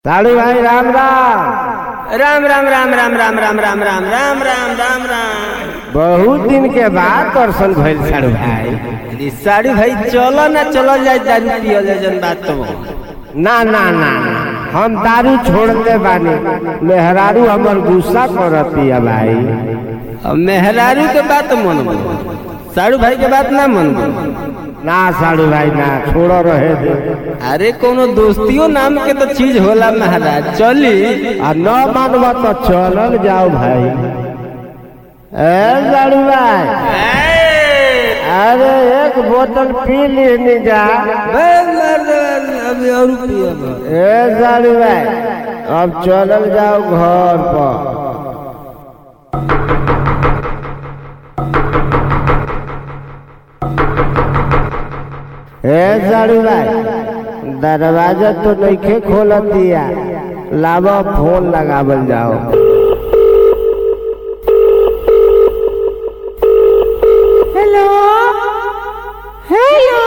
साड़ू भाई राम राम राम राम राम राम राम राम राम राम राम राम राम राम। बहुत दिन के बाद दर्शन भइल साड़ू भाई। साड़ू भाई चलो ना चलो जाए दारू पियल जन बात तो ना ना ना हम दारू छोड़ते बानी। मेहरारू हमर गुस्सा करती है भाई। अब मेहरारू के बात मन साड़ू भाई के बात ना मन ना साड़ू भाई ना छोड़ो रहे दे। अरे कोनो दोस्तियों नाम के तो चीज होला महाराज चली आ न मानवा तो चलल जाओ भाई। ए साड़ू भाई अरे एक बोतल पी लेनी जा। अभी और पियो ए साड़ू भाई अब चलल जाओ घर पर। ए साड़ू भाई दरवाजा तो नहीं खोलतिया। लावा फोन लगावल जाओ। हेलो हेलो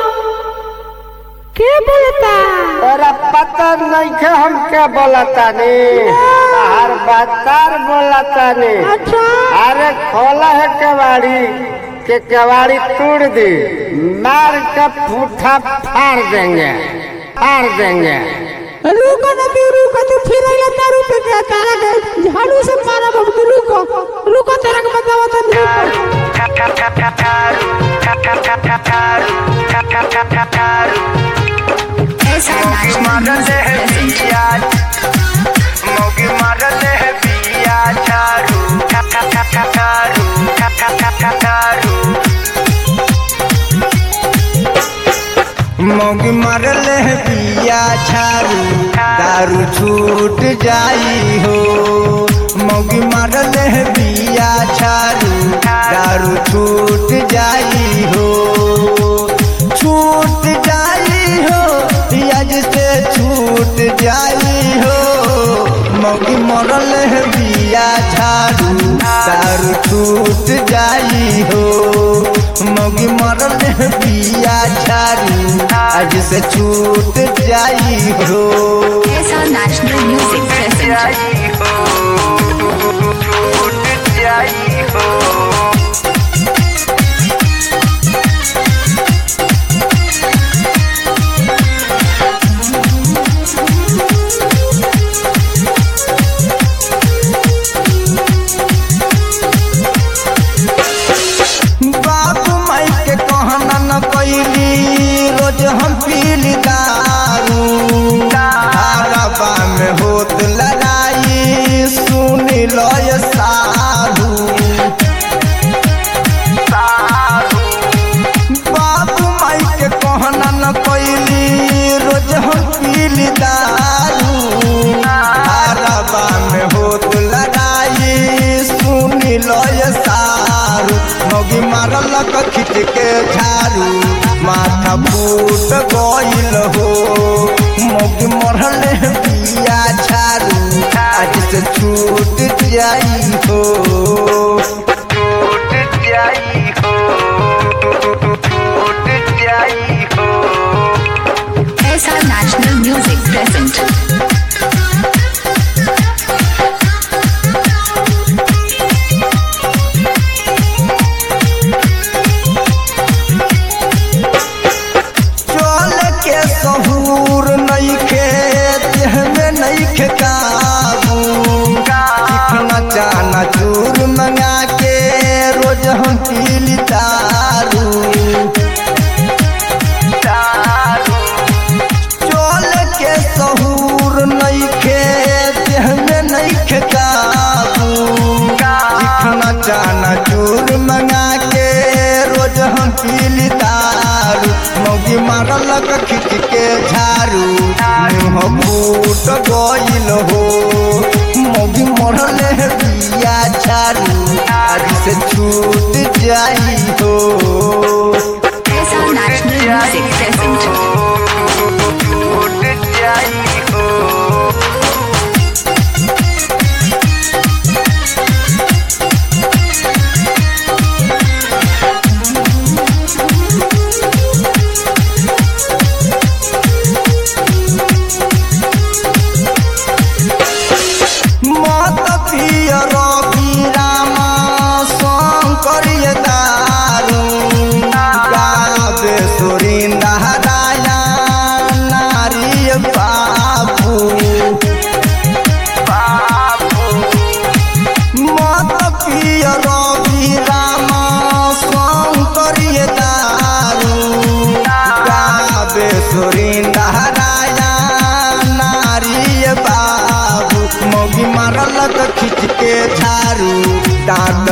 क्या बोलता? तेरा पता नहीं के हम क्या बोलता नहीं। बाहर बातार बोलता नहीं। अच्छा अरे खोला है कबाड़ी के कबाड़ी तोड़ दी मार का पूठा फाड़ देंगे फाड़ देंगे। रुको ना तू फिर आइला दारू पे क्या तारा के झाड़ू से मारा बाबू। रुको तेरा के बतावा तो ऐसा मॉडल है पिया मौगी मॉडल है पिया झाड़ू मौगी मरल है पिया झाड़ू दारू छूट जाई हो। मौगी मरल है पिया झाड़ू दारू छूट जाई हो। छूट जाई हो आज से छूट जाई हो। मौगी मरल है पिया झाड़ू दारू छूट जाई हो। मौगी मरल है पिया झाड़ू आज से छूट जाई हो। ऐसा नेशनल म्यूजिक प्रेजेंट छूट जाई हो। बाबू माई के कहना न कैली रोज हम पीली दारू। हरबा में होत लड़ाई सुन लो ये साधु। बाबू माई के कहना न कैली रोज हम पीली दारू। हरबा में होत लड़ाई सुन लो ये साधु। मौगी मारल खिंच के झाड़ू माथा फूट गइल हो। मौगी मरल पिया झाड़ू आज से छूट जाई हो। छूट जाई हो छूट जाई हो। ऐसा नेशनल म्यूजिक प्रेजेंट सहूर नइखे देह में नइखे काबू। चिकना चाना चूर मंगा के रोज हम पीली दारू। चोल के सहूर नइखे देह में नइखे काबू। चिकना चाना चूर मंगा के रोज हम पीली दारू। मौगी मारल खिंच के झाड़ू मुँह फूट गइल हो। मौगी मरल है पिया झाड़ू आज से छूट जाई हो। ऐसा नेशनल म्यूजिक प्रेजेंट छूट जाई हो।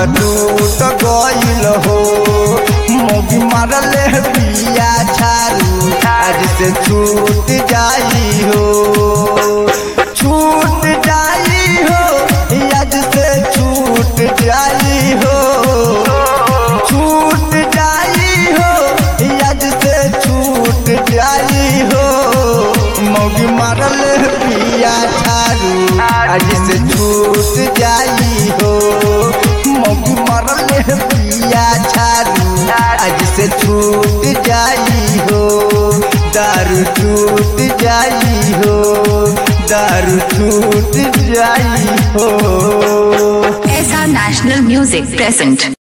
टूट गइल हो मोगी मारले बिया झाड़ू आज से छूट जाई हो छूट जाई हो आज से छूट जाई हो छूट जाई हो आज से छूट जाई हो मोगी मारले बिया झाड़ू आज से छूट जाई हो मोगी मारले बिया झाड़ू आज से छूट जाई हो दारू छूट जाई हो दारू छूट जाई हो ऐसा नेशनल म्यूजिक प्रेजेंट।